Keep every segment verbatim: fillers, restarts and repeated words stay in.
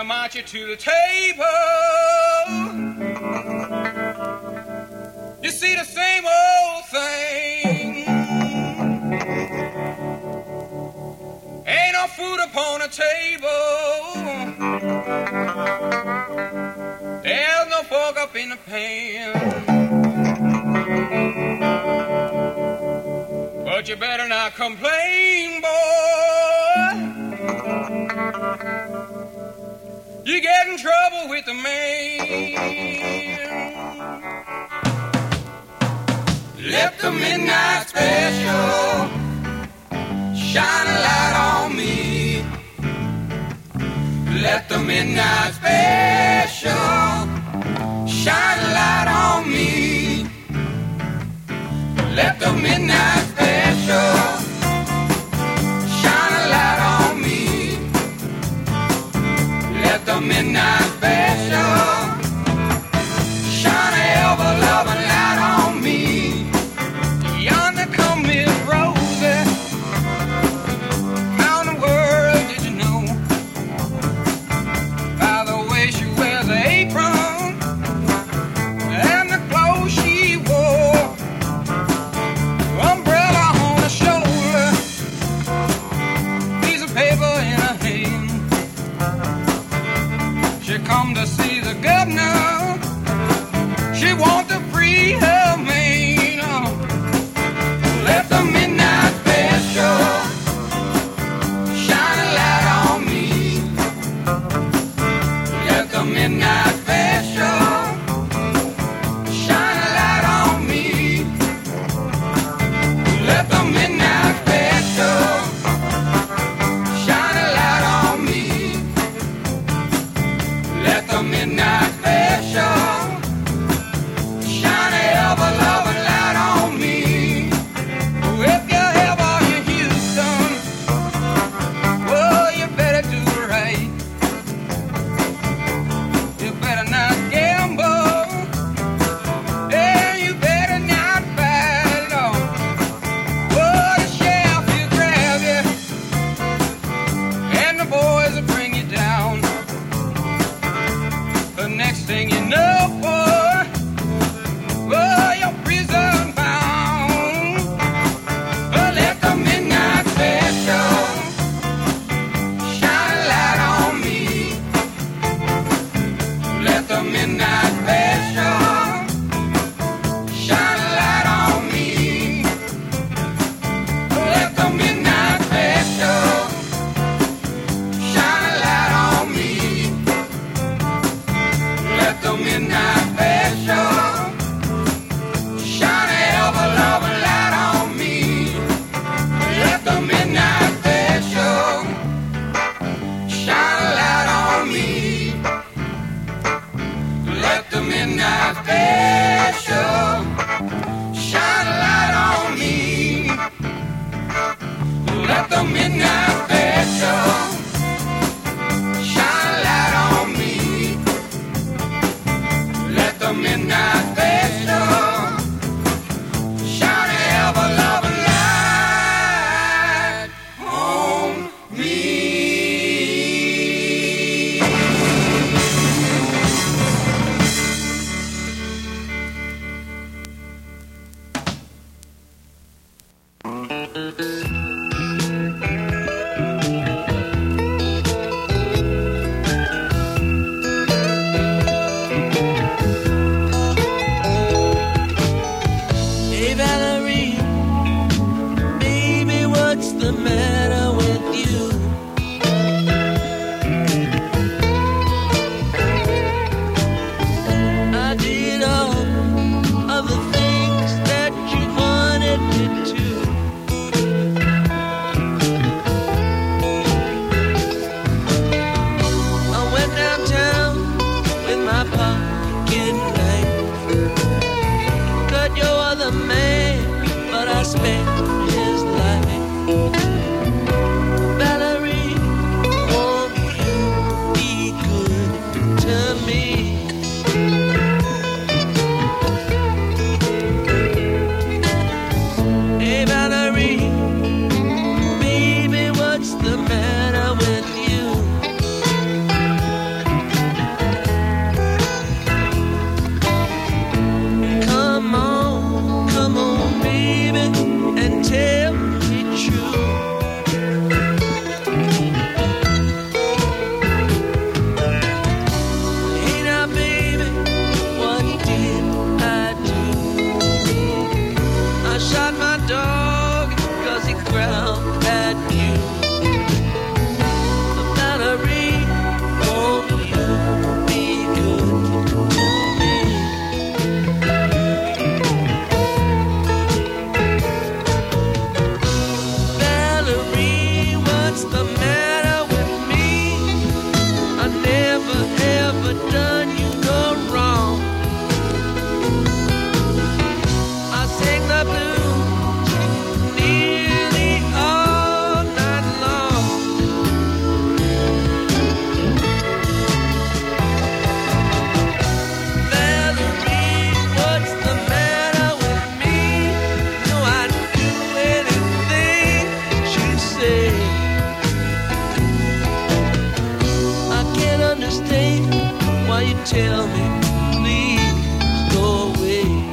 I march you to the table. You see the same old thing. Ain't no food upon the table. There's no fork up in the pan. But you better not complain, boy. You get in trouble with the man. Let the midnight special shine a light on me. Let the midnight special shine a light on me. Let the midnight special shine a light on me. Let the midnight special shine a ever-loving light on me. Yonder come Miss Rosie. How in the world did you know? By the way she wears an apron and the clothes she wore. Umbrella on her shoulder, piece of paper in her hand. She come to see the governor. She want to free her man. Let the midnight special shine a light on me. Let the midnight special shine a light on me. Let the midnight special shine a light on me. Let the midnight special stay while you tell me, please go away.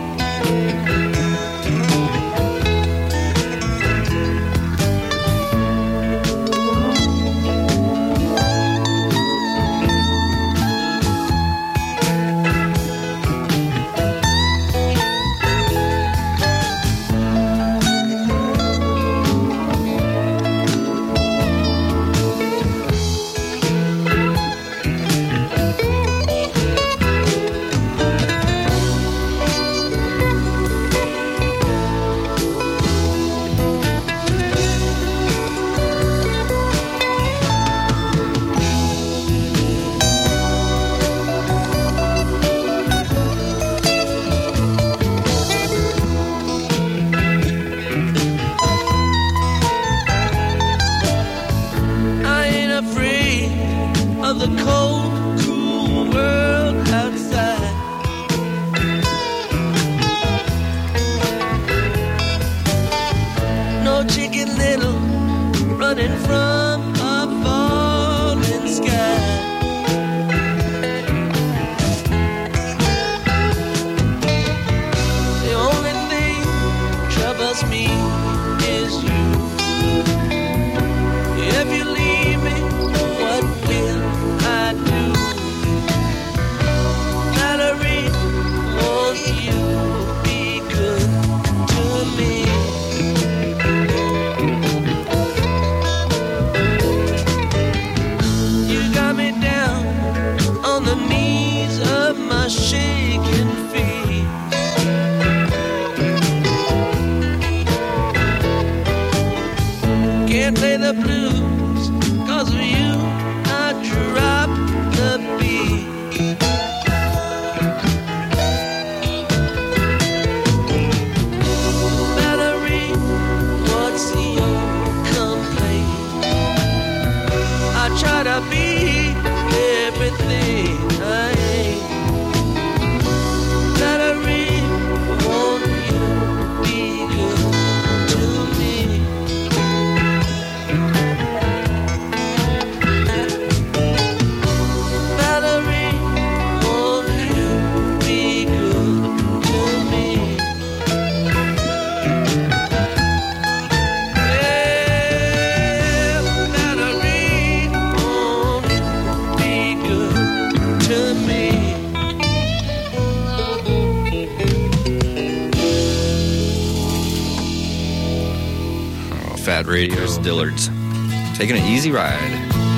Radio Dillards, taking an easy ride.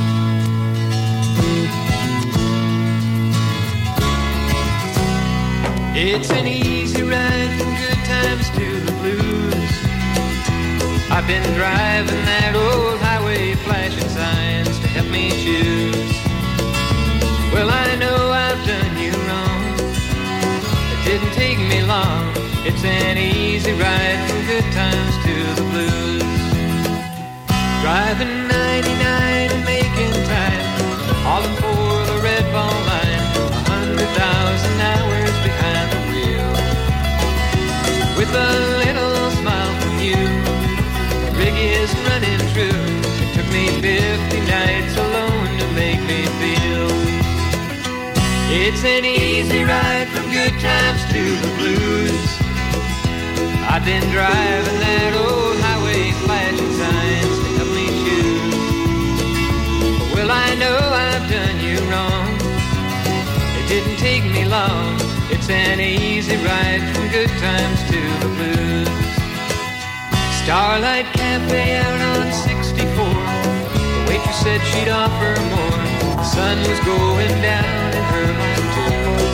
It's an easy ride from good times to the blues. I've been driving that old highway, flashing signs to help me choose. Well, I know I've done you wrong. It didn't take me long. It's an easy ride from good times to the blues. Driving ninety-nine and making time, all for the red ball line, a hundred thousand hours behind the wheel. With a little smile from you, the rig is running true. It took me fifty nights alone to make me feel. It's an easy ride from good times to the blues. I've been driving that old highway, flashing signs to help me choose. Well, I know I've done you wrong. It didn't take me long. It's an easy ride from good times to the blues. Starlight Cafe out on sixty-four. The waitress said she'd offer more. The sun was going down in her life too.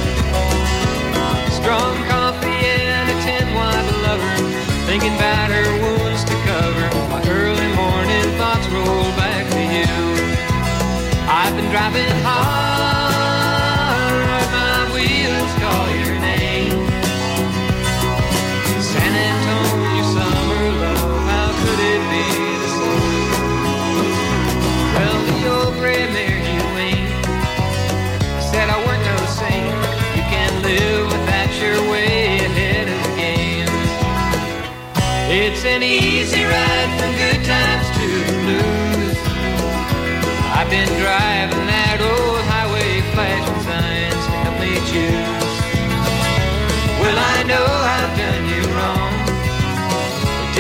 Strong coffee and a ten-watt lover, thinking about her wounds to cover. My early morning thoughts roll back to you. I've been driving hard, my wheels call your name. San Antonio summer love, how could it be the same? Well, the old gray mare you ain't said I weren't no saint. You can't live with that your way ahead of the game. It's an easy ride from good times to the blues. I've been driving that old highway,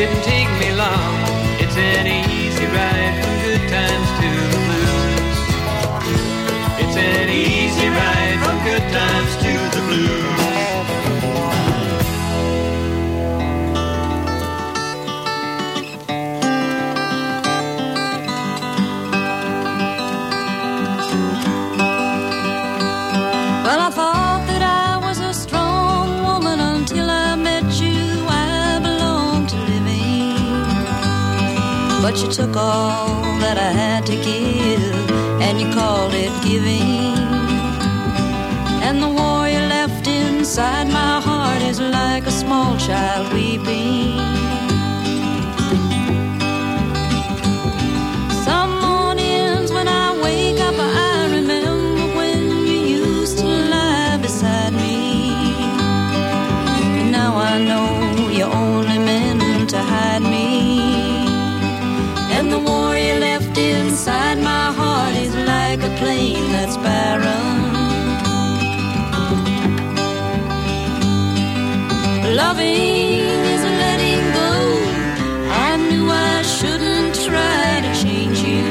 didn't take me long. It's an easy ride from good times to the blues. It's an easy ride from good times to the blues. Well, I thought that I was a strong woman until I met you. I belonged to living, but you took all that I had to give, and you called it giving. And the war you left inside my heart is like a small child weeping. Some mornings when I wake up, I remember when you used to lie beside me. And now I know you only meant to hide me. And the war you left inside my heart is like a plain that's barren. Loving is letting go. I knew I shouldn't try to change you.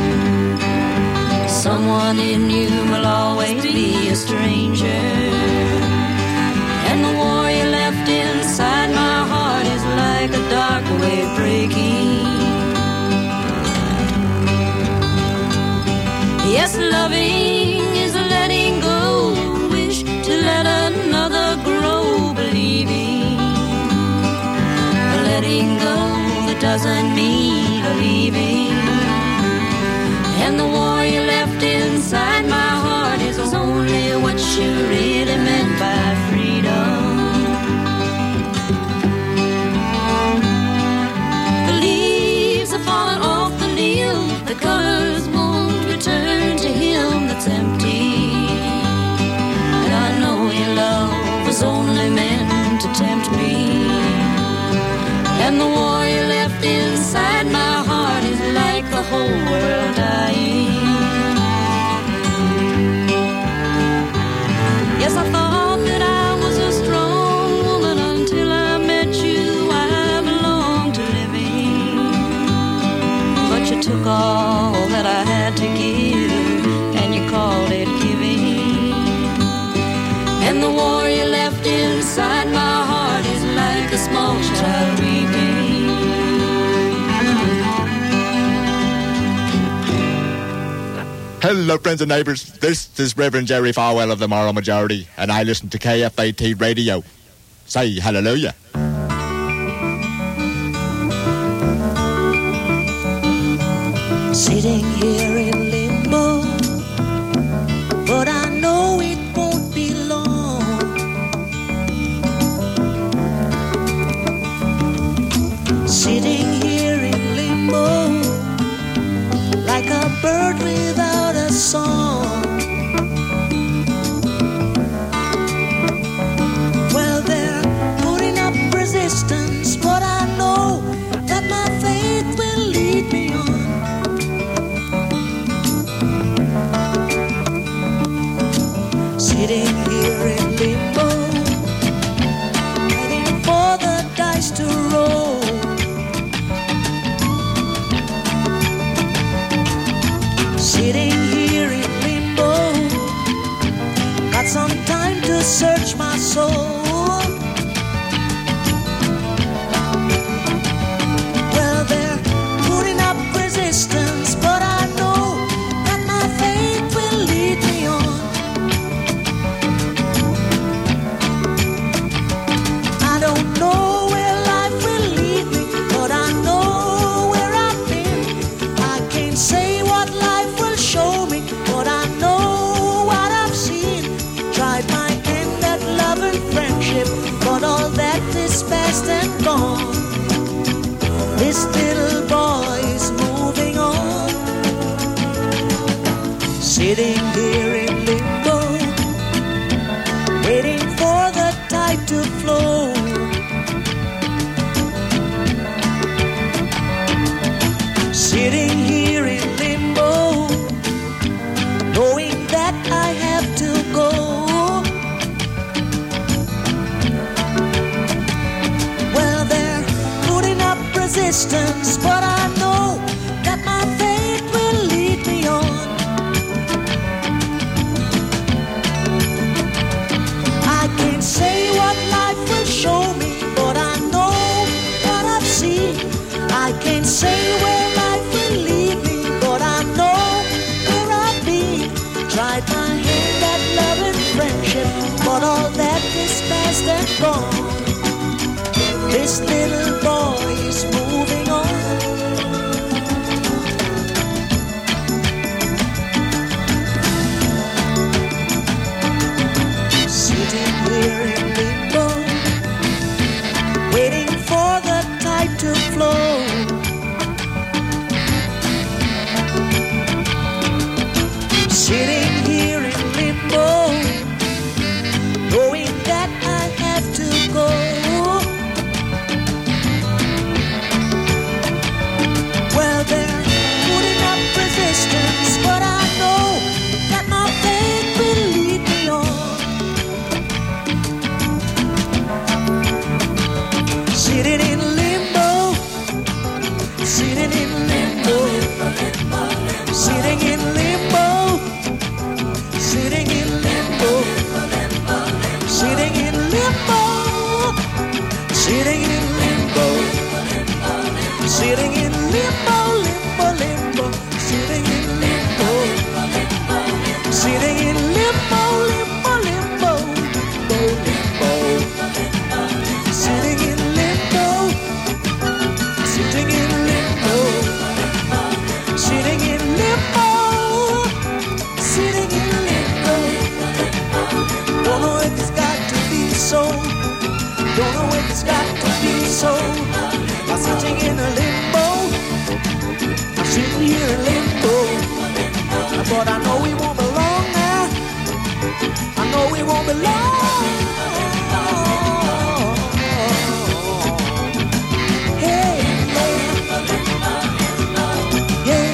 Someone in you will always be a stranger. And the war you left inside my heart is like a dark wave breaking. Yes, loving is letting go. Wish to let another grow, believing. Letting go, that doesn't mean leaving. And the war you left inside my heart is only what you really meant by freedom. The leaves are falling off the leaf, the colors won't return to him that's empty. And I know your love was only meant to tempt me. And the war you left inside my heart is like the whole world dying. Yes, I thought that I was a strong woman until I met you. I belonged to living, but you took all that I had to give, and you called it giving. And the war you left inside my heart is like a small child weeping. Hello, friends and neighbours. This is Reverend Jerry Farwell of the Moral Majority, and I listen to K F A T Radio. Say hallelujah. Sitting here in limbo, but I know it won't be long. Sitting here in limbo, like a bird without a song. Well, they're putting up resistance, but I know that my faith will lead me on. Sitting here in limbo, waiting for the dice to roll. Sitting here in limbo, got some time to search my soul. Well, they're putting up resistance, but I know that my faith will lead me on. I don't know where life will lead me, but I know where I've been. I can't say what life will show me, but I know what I've seen. Tried my hand at love and friendship, but all that is past and gone. This little boy is moving on. Sitting here in limbo, waiting for the tide to flow. Sitting here in limbo, knowing that I have to go. Well, they're putting up love and friendship, but all that is past and gone. This little boy is moving on. Sitting here in limbo, waiting for the tide to flow. Sitting here in limbo, knowing that I have to go. Well, they're putting up resistance, but I know that my faith will lead me on. Sitting in limbo, sitting in limbo, sitting in limbo, sitting in limbo, sitting in limbo, sitting in limbo, sitting in limbo, limbo, limbo, sitting in limbo, sitting in limbo, limbo, limbo, limbo, limbo, sitting in limbo, sitting in limbo, sitting in limbo, sitting in limbo. Don't know if it's got to be so. Don't know if it's got to be so. I'm sitting in a limbo. I'm sitting here in limbo. But I know we won't belong now. I know we won't belong. Hey, yeah, yeah.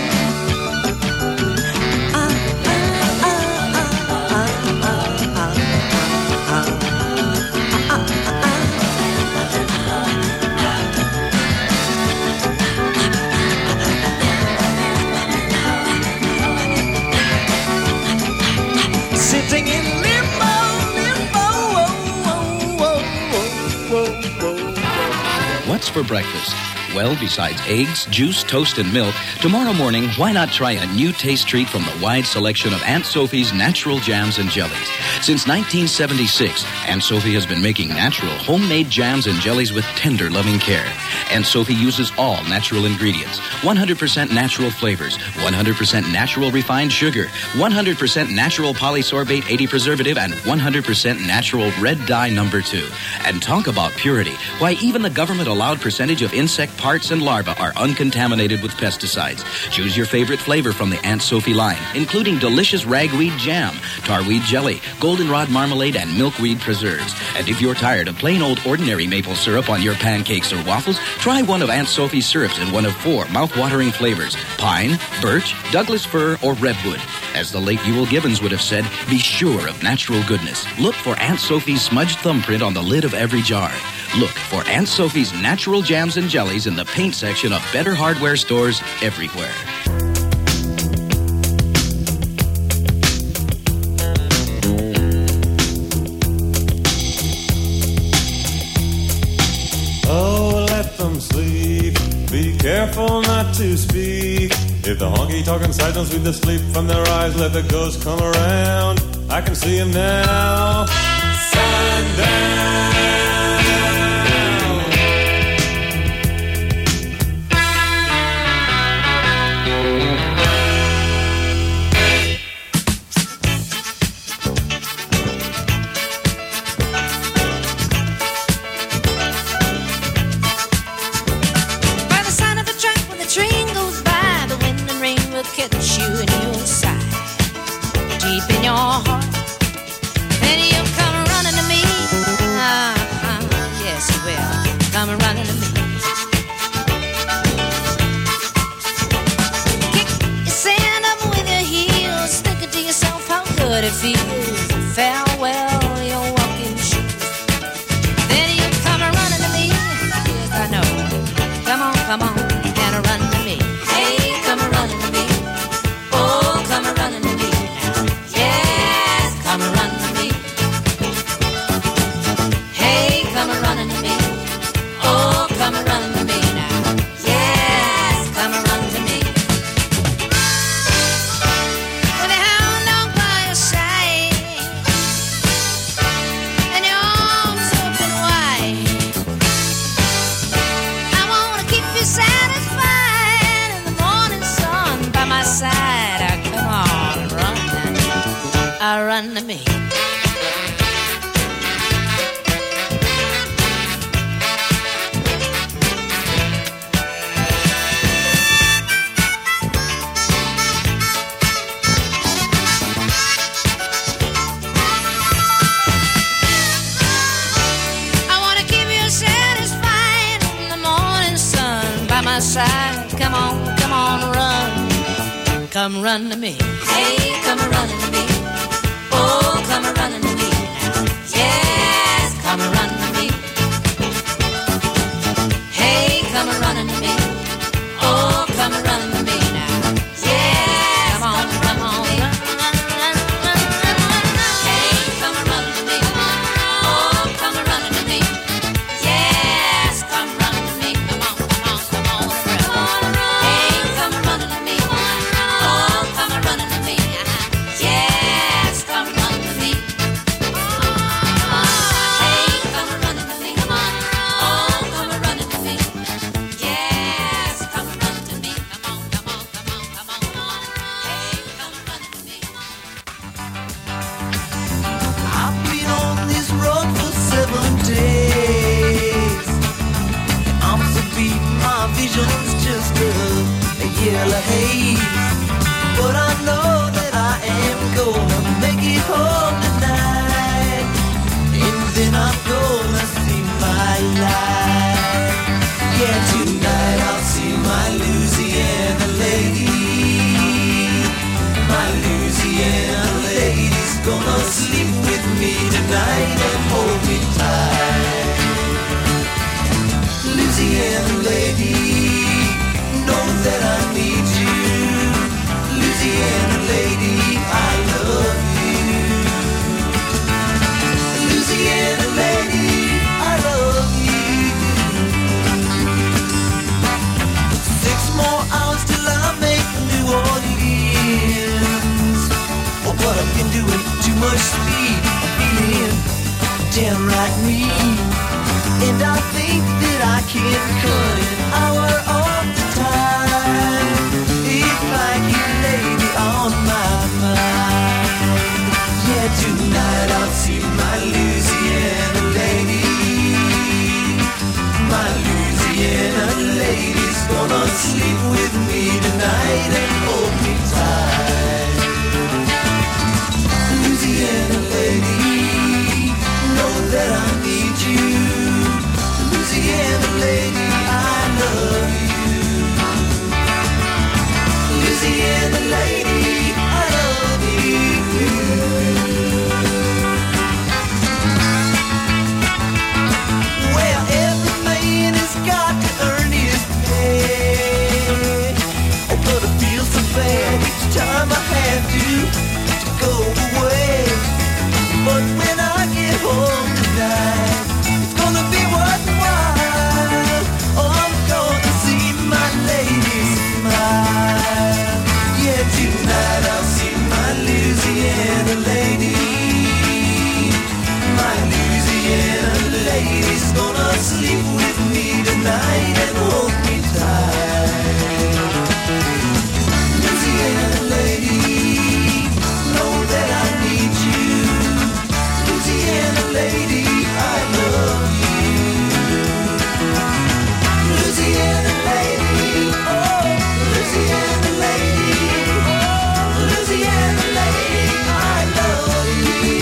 Ah, ah, ah, ah, ah, ah, ah, sitting in limbo, limbo, whoa, whoa, whoa, whoa, whoa. What's for breakfast? Well, besides eggs, juice, toast, and milk, tomorrow morning, why not try a new taste treat from the wide selection of Aunt Sophie's natural jams and jellies? Since nineteen seventy-six, Aunt Sophie has been making natural, homemade jams and jellies with tender, loving care. Aunt Sophie uses all natural ingredients, one hundred percent natural flavors, one hundred percent natural refined sugar, one hundred percent natural polysorbate eighty preservative, and one hundred percent natural red dye number two. And talk about purity. Why, even the government-allowed percentage of insect parts and larvae are uncontaminated with pesticides. Choose your favorite flavor from the Aunt Sophie line, including delicious ragweed jam, tarweed jelly, goldenrod marmalade, and milkweed preserves. And if you're tired of plain old ordinary maple syrup on your pancakes or waffles, try one of Aunt Sophie's syrups in one of four mouth-watering flavors: pine, birch, Douglas fir, or redwood. As the late Ewell Gibbons would have said, be sure of natural goodness. Look for Aunt Sophie's smudged thumbprint on the lid of every jar. Look for Aunt Sophie's natural jams and jellies in the paint section of better hardware stores everywhere. Oh, let them sleep. Be careful not to speak. If the honky-talking side don't sweep the sleep from their eyes, let the ghost come around. I can see him now. Sundown. Catch you and you'll sigh deep in your heart, and you'll come running to me. Ah, ah, yes, you will come running to me. Kick your sand up with your heels, thinking to yourself how good it feels. Farewell, your walking shoes. Then you'll come running to me. Yes, I know. Come on, come on, and run to me. Hey, come running to me. Oh, come running to me. Yes, come run to me. Hey, come running to me. Oh, come running to me now. Yes, come run to me. With a hound dog by your side, I run to me. Side. Come on, come on, run. Come run to me. Hey, come running to me. Oh, come running to me. Yes, come run to me. Hey, come running to me. Oh, come running to me now. Yes, come on, come on. Hey, come running to me. Oh, come running to me. Yes, come running to me. Come on, come on, come on. Hey, come running to me. Oh, come running to me. Yes, come running to me. Hey, come running to me. Oh, come running to me. Yes, come running to me. Come on, come on, come on, come on, come on. Hey, come running to me. I've been on this road for seven days. I'm so beat, my vision's just a, a yellow haze. But I know that I am gonna make it home tonight. And then I'm gonna see my life. Yeah, tonight I'll see my Louisiana lady. My Louisiana lady's gonna sleep with me tonight and hold me tight. Louisiana lady, know that I need you. Louisiana lady, I love you. Louisiana lady, I love you. Six more hours till I make New Orleans. Oh, but I've been doing too much speed. I'm feeling downright mean. And I think that I can cut an hour off the time if I get lady on my mind. Yeah, tonight I'll see my Louisiana lady. My Louisiana lady's gonna sleep with me tonight and hold me tight. Louisiana lady, know that I need you. Louisiana lady, I love you. Louisiana lady, I love you. Well, every man has got to earn his pay. Oh, but I feel so bad each time I have to, to go away. But when I get home tonight, it's gonna be worthwhile. Oh, I'm gonna see my lady smile. Yeah, tonight I'll see my Louisiana lady. My Louisiana lady's gonna sleep with me tonight and hold me tight. Louisiana lady, know that I need you. Louisiana lady, I love you. Louisiana lady, oh, Louisiana lady, oh, Louisiana lady, I love you.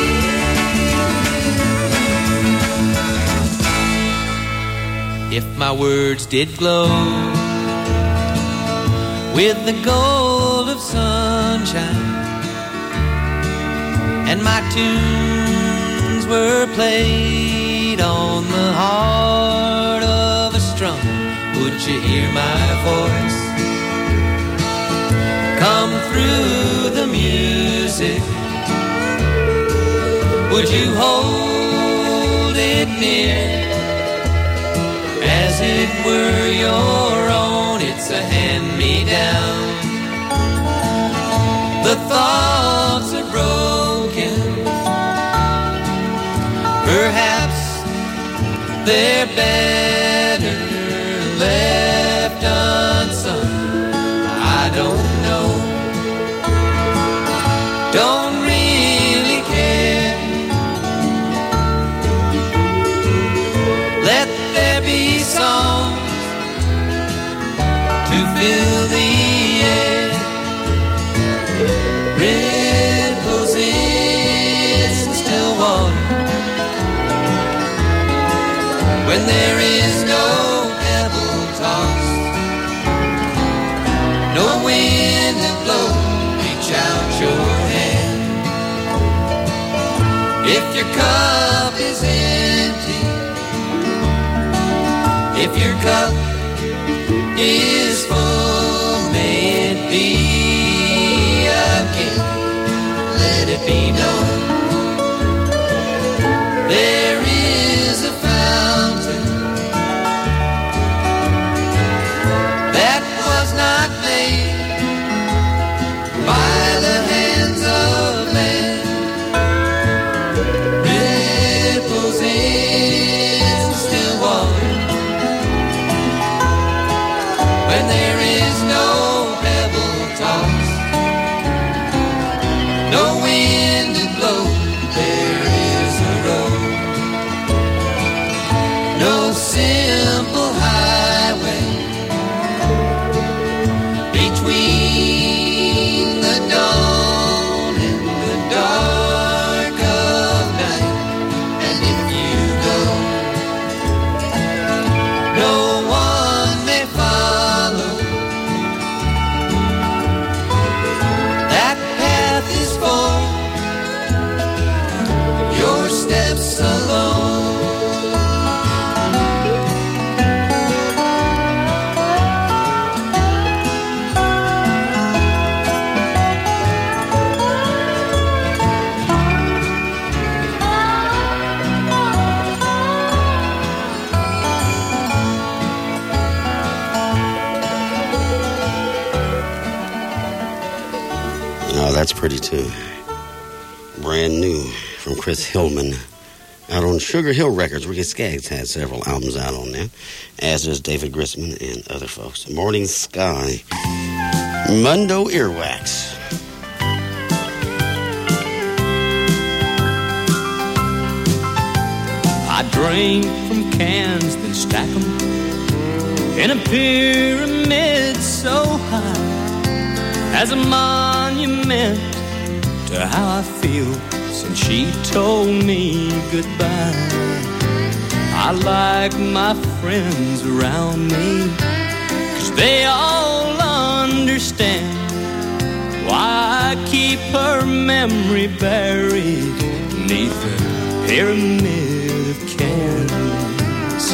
If my words did glow with the gold of sunshine, and my tunes were played on the heart of a strum, would you hear my voice come through the music? Would you hold it near as it were your own? It's a hand-me-down. The thoughts are broken, perhaps they're better left unsung. I don't know. Don't read fill the air. Ripples in still water. When there is no pebble toss, no wind to blow, reach out your hand. If your cup is empty, if your cup is full, may it be again. Let it be known there is a fountain that was not made by the hands of man. Ripples in still water. When there is no pebble toss, no wind to blow, there is a road. No simple highway between the dawn and the dark of night. And if you go, no one may follow. That path is for your steps alone. Oh, that's pretty too. Brand new from Chris Hillman out on Sugar Hill Records. Ricky Skaggs had several albums out on there, as does David Grisman and other folks. Morning Sky, Mundo Earwax. I drink from cans, then stack them in a pyramid so high, as a monument to how I feel since she told me goodbye. I like my friends around me, 'cause they all understand why I keep her memory buried beneath a pyramid of cans.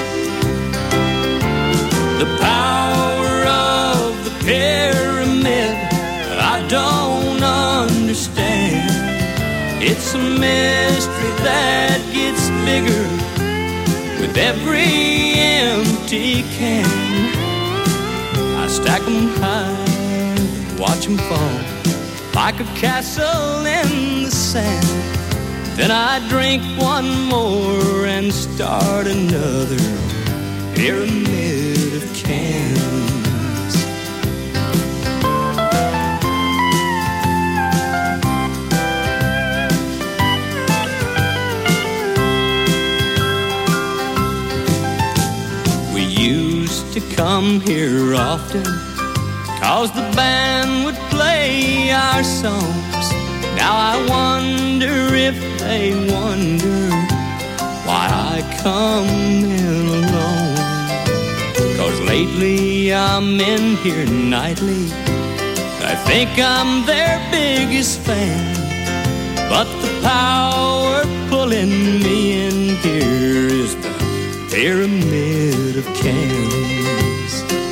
The power of the pyramid I don't understand. It's a mystery that gets bigger with every empty can. I stack them high and watch them fall like a castle in the sand. Then I drink one more and start another pyramid of cans. We used to come here often, 'cause the band would play our songs. Now I wonder if they wonder why I come in alone. 'Cause lately I'm in here nightly, I think I'm their biggest fan. But the power pulling me in here is the pyramid of cans.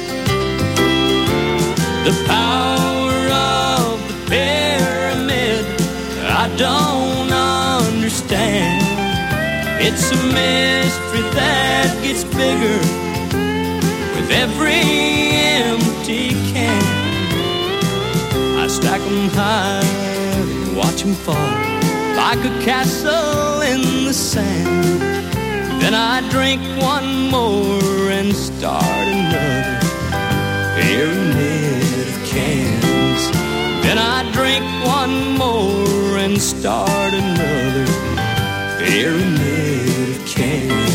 The power of the pyramid I don't understand. It's a mystery that gets bigger with every empty can. I stack them high and watch them fall like a castle in the sand. Then I drink one more and start another pyramid of cans. Then I drink one more and start another pyramid of cans.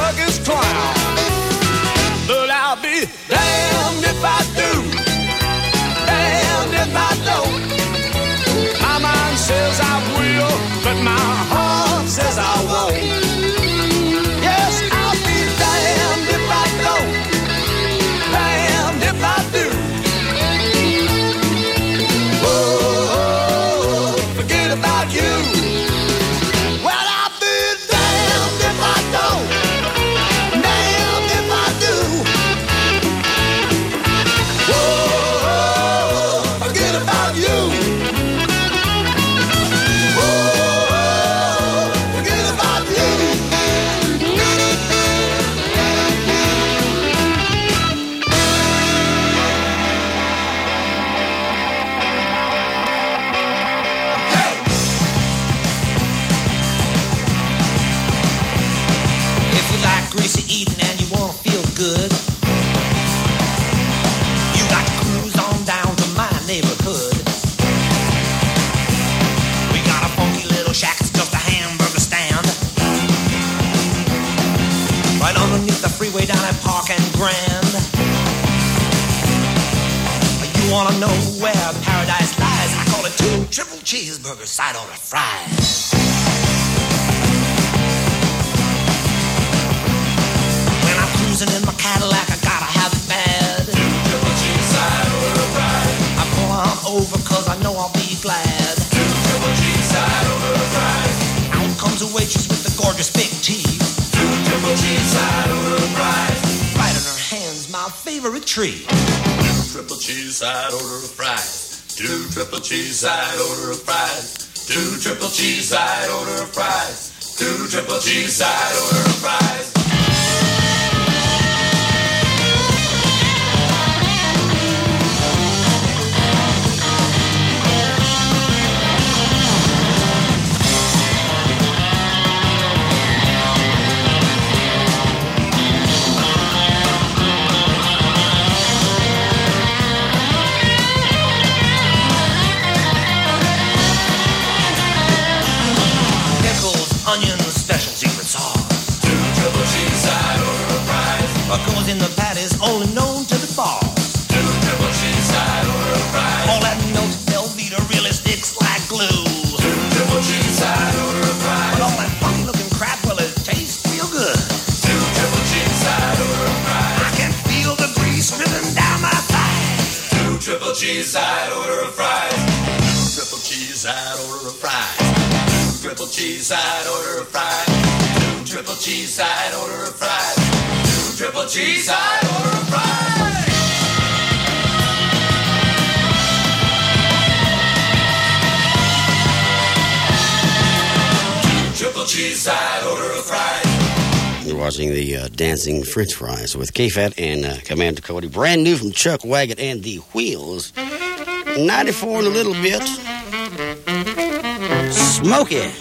circus clown. But I'll be damned if I do, damned if I don't. My mind says I will, but my heart says I won't. Yes, I'll be damned if I don't, damned if I do. Oh, forget about you. Well, I'll be damned if I don't, damned if I do. Oh, forget about you. Greasy eating and you wanna feel good, you got to cruise on down to my neighborhood. We got a funky little shack, it's just a hamburger stand, right underneath the freeway down at Park and Grand. You wanna know where paradise lies? I call it two triple cheeseburgers, side order fries. In my Cadillac, I gotta have it bad. Two triple cheese side order fries. I pull on over cause I know I'll be glad. Two triple cheese side order fries. Out comes a waitress with the gorgeous big teeth. Two triple cheese side order fries. Right in her hands, my favorite treat. Two triple cheese side order fries. Two triple cheese side order fries. Two triple cheese side order fries. Two triple cheese side order fries. Onions, special secret sauce. Two triple cheese side order of fries. What goes in the patties only known to the boss. Two triple cheese side order of fries. All that notes Velveeta really sticks like glue. Two triple cheese side order of fries. But all that funky looking crap, well, it tastes real good. Two triple cheese side order of fries. I can feel the grease dripping down my thighs. Two triple cheese side order of fries. Two triple cheese side order of fries. Triple cheese side order of fries. Two triple cheese side order of fries. Two triple cheese side order of fries. Two triple cheese side order of fries. You're watching the uh, Dancing French Fries with K-Fat and uh, Commander Cody. Brand new from Chuck Wagon and the Wheels. ninety-four and a little bit. Smokey.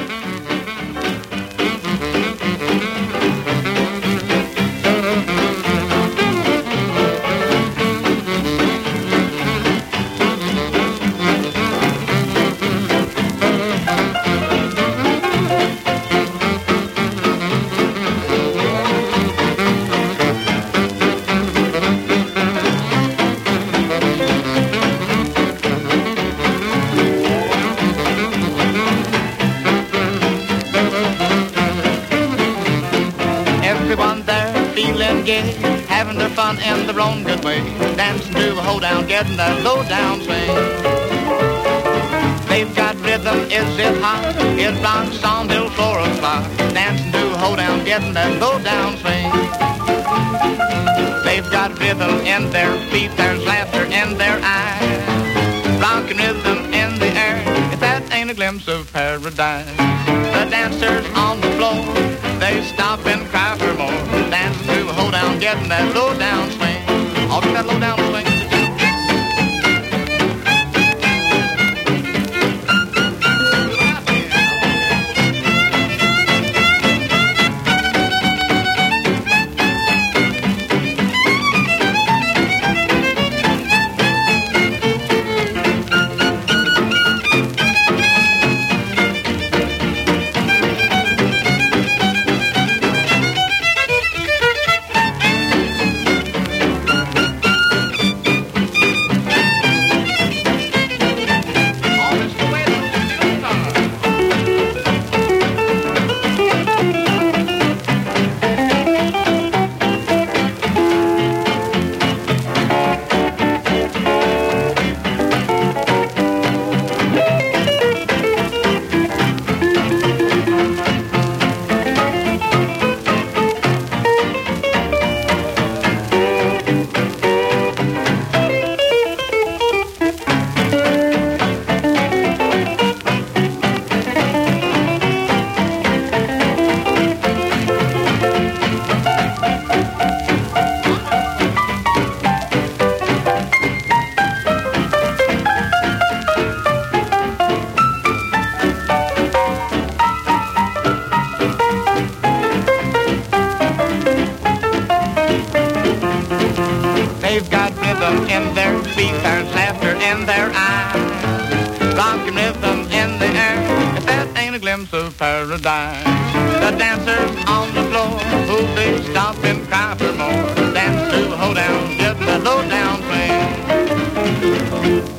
Having their fun in their own good way, dancing to a hoedown, getting that low down swing. They've got rhythm, is it hot? It rocks on till four o'clock, dancing to a hoedown, getting that low down swing. They've got rhythm in their feet, there's laughter in their eyes, rocking rhythm in the air, if that ain't a glimpse of paradise. The dancers on the floor, they stop and cry for more, dancing to a hoedown, getting that low down swing. All to that low down swing. rhythm in their feet, there's laughter in their eyes. Rockin' rhythm in the air, if that ain't a glimpse of paradise. The dancers on the floor, who they stop and cry for more. Dance to hold down, get the low down play.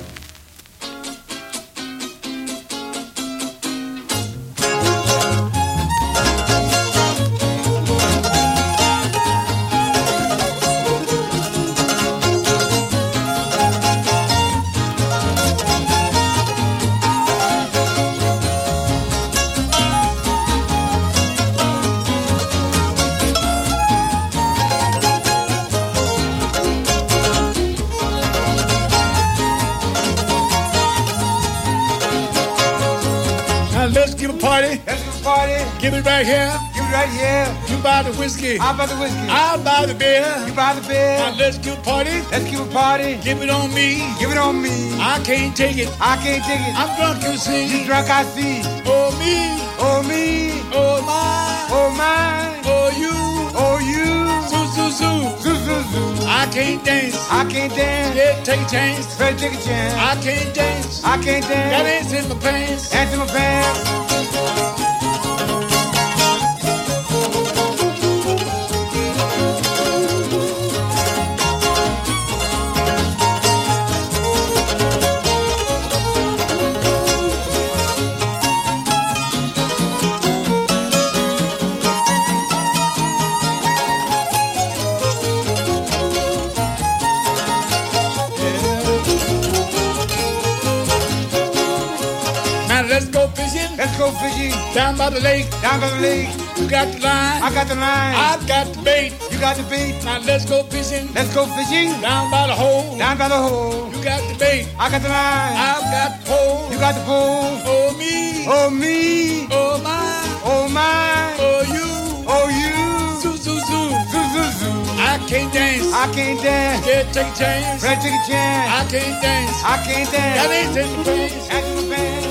Let's give a party. Let's give a party. Give it right here. Give it right here. You buy the whiskey. I buy the whiskey. I'll buy the beer. You buy the beer. Now let's give a party. Let's give a party. Give it on me. Give it on me. I can't take it. I can't take it. I'm drunk, you see. You drunk, I see. Oh me. Oh me. Oh my. Oh my. Oh you. Oh you. Zoo zoo zoo. Zoo zoo zoo. I can't dance. I can't dance. Yeah, take a chance. Better take a chance. I can't dance. I can't dance. Got ants in my pants. Ants in my pants. Let's go fishing. Let's go fishing. Down by the lake. Down by the lake. You got the line. I got the line. I've got the bait. You got the bait. Now let's go fishing. Let's go fishing. Down by the hole. Down by the hole. You got the bait. I got the line. I've got the pole. You got the pole. Oh me. Oh me. Oh my. Oh my. Oh you. Oh you. Zoo zoo zoo. Zoo zoo zoo. I can't dance. I can't dance. Yeah, take a chance. Better take a chance. I can't dance. I can't dance. Got ants in my pants. Ants in my pants.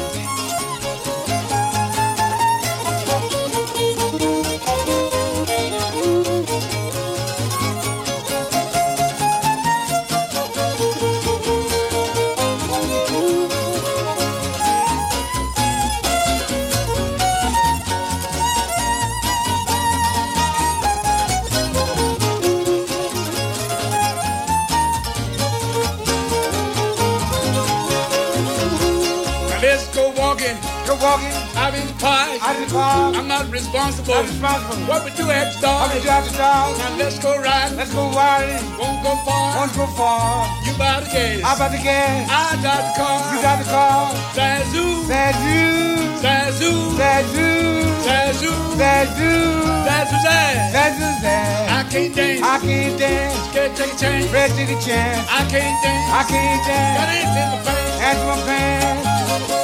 Let's go walking. Go walking. Out in the park. Out in the park. I'm not responsible. Not responsible. What we do after dark. What we do after dark. Now let's go riding. Let's go riding. Won't go far. Won't go far. You buy the gas. I buy the gas. I drive the car. You drive the car. Zazoo. Zazoo. Zazoo. Zazoo. Zazoo. Zazoo. Zazoo zaz. Zazoo zaz. I can't dance. I can't dance. Can't take a chance. Better take a chance. I can't dance. I can't dance. Got ants in my pants. Ants in my pants.